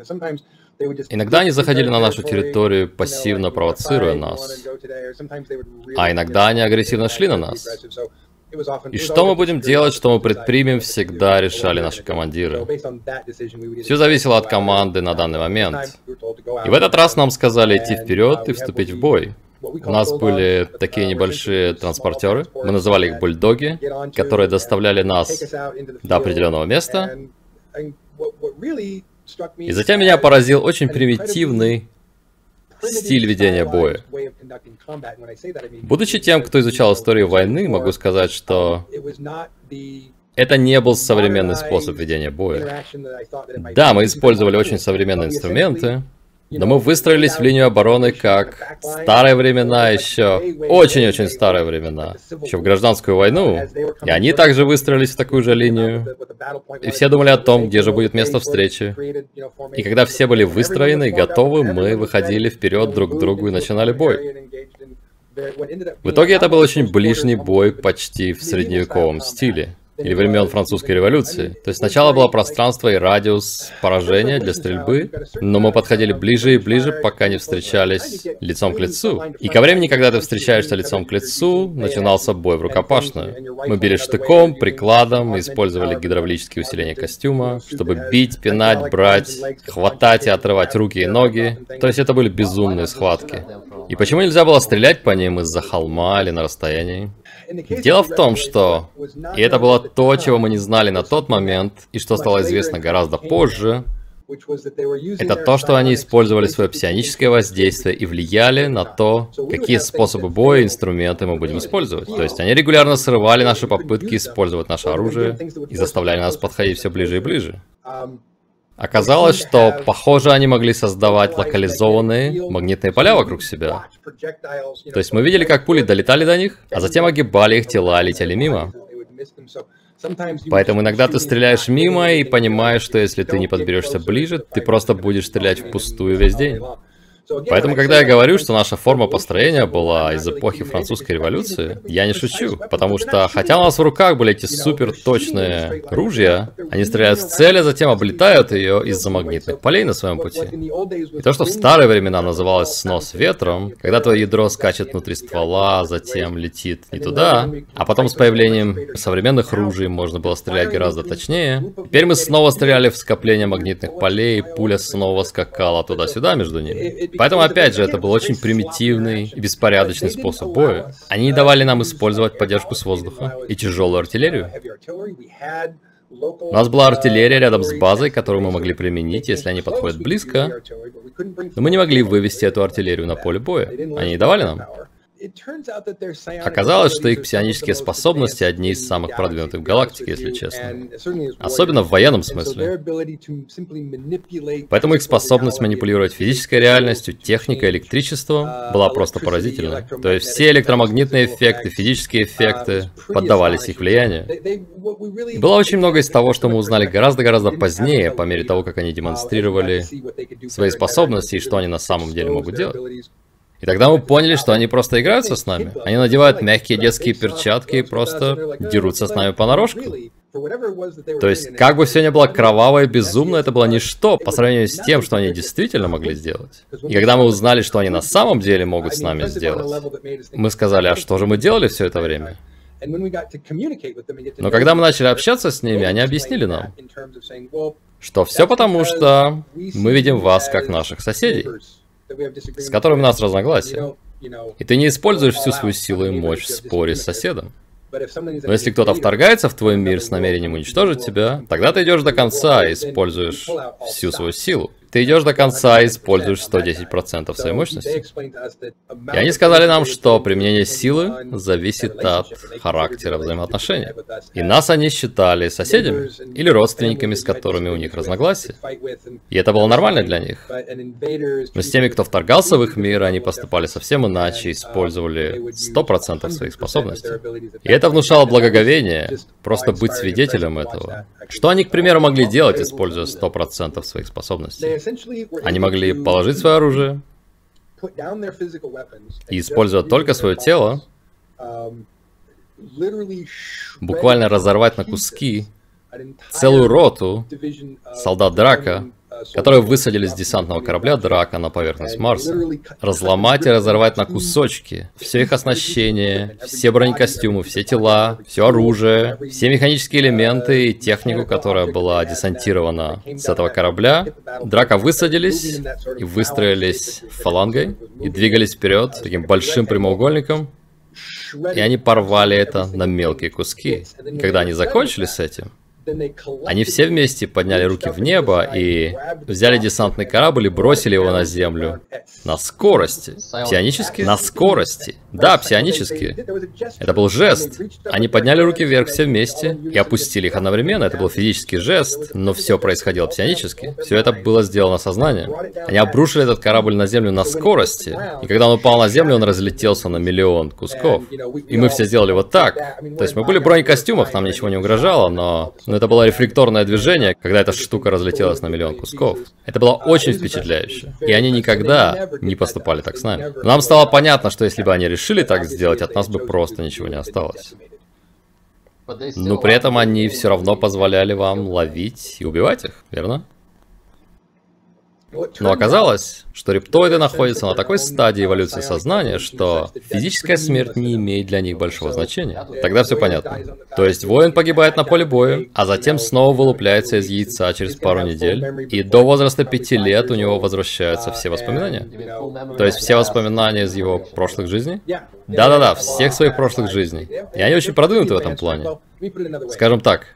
Иногда они заходили на нашу территорию, пассивно провоцируя нас, а иногда они агрессивно шли на нас. И что мы будем делать, что мы предпримем, всегда решали наши командиры. Все зависело от команды на данный момент. И в этот раз нам сказали идти вперед и вступить в бой. У нас были такие небольшие транспортеры, мы называли их бульдоги, которые доставляли нас до определенного места. И затем меня поразил очень примитивный стиль ведения боя. Будучи тем, кто изучал историю войны, могу сказать, что это не был современный способ ведения боя. Да, мы использовали очень современные инструменты, но мы выстроились в линию обороны как старые времена еще, очень-очень старые времена, еще в гражданскую войну. И они также выстроились в такую же линию. И все думали о том, где же будет место встречи. И когда все были выстроены и готовы, мы выходили вперед друг к другу и начинали бой. В итоге это был очень ближний бой, почти в средневековом стиле. Или времен французской революции. То есть сначала было пространство и радиус поражения для стрельбы, но мы подходили ближе и ближе, пока не встречались лицом к лицу. И ко времени, когда ты встречаешься лицом к лицу, начинался бой в рукопашную. Мы били штыком, прикладом, использовали гидравлические усиления костюма, чтобы бить, пинать, брать, хватать и отрывать руки и ноги. То есть это были безумные схватки. И почему нельзя было стрелять по ним из-за холма или на расстоянии? Дело в том, что, и это было то, чего мы не знали на тот момент, и что стало известно гораздо позже, это то, что они использовали свое псионическое воздействие и влияли на то, какие способы боя и инструменты мы будем использовать. То есть они регулярно срывали наши попытки использовать наше оружие и заставляли нас подходить все ближе и ближе. Оказалось, что, похоже, они могли создавать локализованные магнитные поля вокруг себя. То есть мы видели, как пули долетали до них, а затем огибали их тела и летели мимо. Поэтому иногда ты стреляешь мимо и понимаешь, что если ты не подберешься ближе, ты просто будешь стрелять впустую весь день. Поэтому, когда я говорю, что наша форма построения была из эпохи французской революции, я не шучу, потому что, хотя у нас в руках были эти супер точные ружья, они стреляют в цель, а затем облетают ее из-за магнитных полей на своем пути. И то, что в старые времена называлось снос ветром, когда твое ядро скачет внутри ствола, затем летит не туда, а потом с появлением современных ружей можно было стрелять гораздо точнее. Теперь мы снова стреляли в скопление магнитных полей, и пуля снова скакала туда-сюда между ними. Поэтому, опять же, это был очень примитивный и беспорядочный способ боя. Они не давали нам использовать поддержку с воздуха и тяжелую артиллерию. У нас была артиллерия рядом с базой, которую мы могли применить, если они подходят близко, но мы не могли вывести эту артиллерию на поле боя. Они не давали нам. Оказалось, что их псионические способности одни из самых продвинутых в галактике, если честно. Особенно в военном смысле. Поэтому их способность манипулировать физической реальностью, техникой, электричеством была просто поразительной. То есть все электромагнитные эффекты, физические эффекты поддавались их влиянию. И было очень много из того, что мы узнали гораздо-гораздо позднее, по мере того, как они демонстрировали свои способности и что они на самом деле могут делать. И тогда мы поняли, что они просто играются с нами. Они надевают мягкие детские перчатки и просто дерутся с нами понарошку. То есть, как бы все ни было кроваво и безумно, это было ничто по сравнению с тем, что они действительно могли сделать. И когда мы узнали, что они на самом деле могут с нами сделать, мы сказали, а что же мы делали все это время? Но когда мы начали общаться с ними, они объяснили нам, что все потому, что мы видим вас как наших соседей, с которыми у нас разногласия. И ты не используешь всю свою силу и мощь в споре с соседом. Но если кто-то вторгается в твой мир с намерением уничтожить тебя, тогда ты идешь до конца и используешь всю свою силу. Ты идешь до конца и используешь 110% своей мощности. И они сказали нам, что применение силы зависит от характера взаимоотношений. И нас они считали соседями или родственниками, с которыми у них разногласия. И это было нормально для них. Но с теми, кто вторгался в их мир, они поступали совсем иначе, использовали 100% своих способностей. И это внушало благоговение, просто быть свидетелем этого. Что они, к примеру, могли делать, используя 100% своих способностей? Они могли положить свое оружие и, используя только свое тело, буквально разорвать на куски целую роту солдат Драка которые высадили с десантного корабля Драка на поверхность Марса. Разломать и разорвать на кусочки все их оснащение, все бронекостюмы, все тела, все оружие, все механические элементы и технику, которая была десантирована с этого корабля. Драка высадились и выстроились фалангой и двигались вперед таким большим прямоугольником. И они порвали это на мелкие куски. И когда они закончили с этим, они все вместе подняли руки в небо и взяли десантный корабль и бросили его на землю. На скорости. Псионически? На скорости. Да, псионически. Это был жест. Они подняли руки вверх все вместе и опустили их одновременно. Это был физический жест, но все происходило псионически. Все это было сделано сознанием. Они обрушили этот корабль на землю на скорости. И когда он упал на землю, он разлетелся на миллион кусков. И мы все сделали вот так. То есть мы были в бронекостюмах, нам ничего не угрожало, но это было рефлекторное движение, когда эта штука разлетелась на миллион кусков. Это было очень впечатляюще. И они никогда не поступали так с нами. Но нам стало понятно, что если бы они решили так сделать, от нас бы просто ничего не осталось. Но при этом они все равно позволяли вам ловить и убивать их, верно? Но оказалось, что рептоиды находятся на такой стадии эволюции сознания, что физическая смерть не имеет для них большого значения. Тогда все понятно. То есть воин погибает на поле боя, а затем снова вылупляется из яйца через пару недель, и до возраста 5 лет у него возвращаются все воспоминания. То есть все воспоминания из его прошлых жизней? Да-да-да, всех своих прошлых жизней. И они очень продвинуты в этом плане. Скажем так,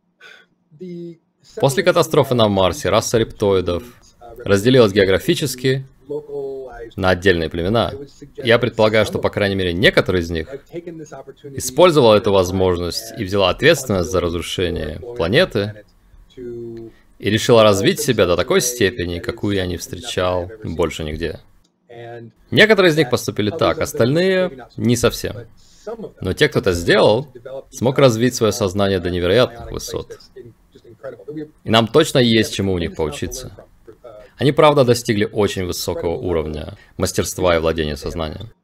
после катастрофы на Марсе раса рептоидов разделилась географически на отдельные племена. Я предполагаю, что, по крайней мере, некоторые из них использовала эту возможность и взяла ответственность за разрушение планеты и решила развить себя до такой степени, какую я не встречал больше нигде. Некоторые из них поступили так, остальные не совсем. Но те, кто это сделал, смог развить свое сознание до невероятных высот. И нам точно есть чему у них поучиться. Они, правда, достигли очень высокого уровня мастерства и владения сознанием.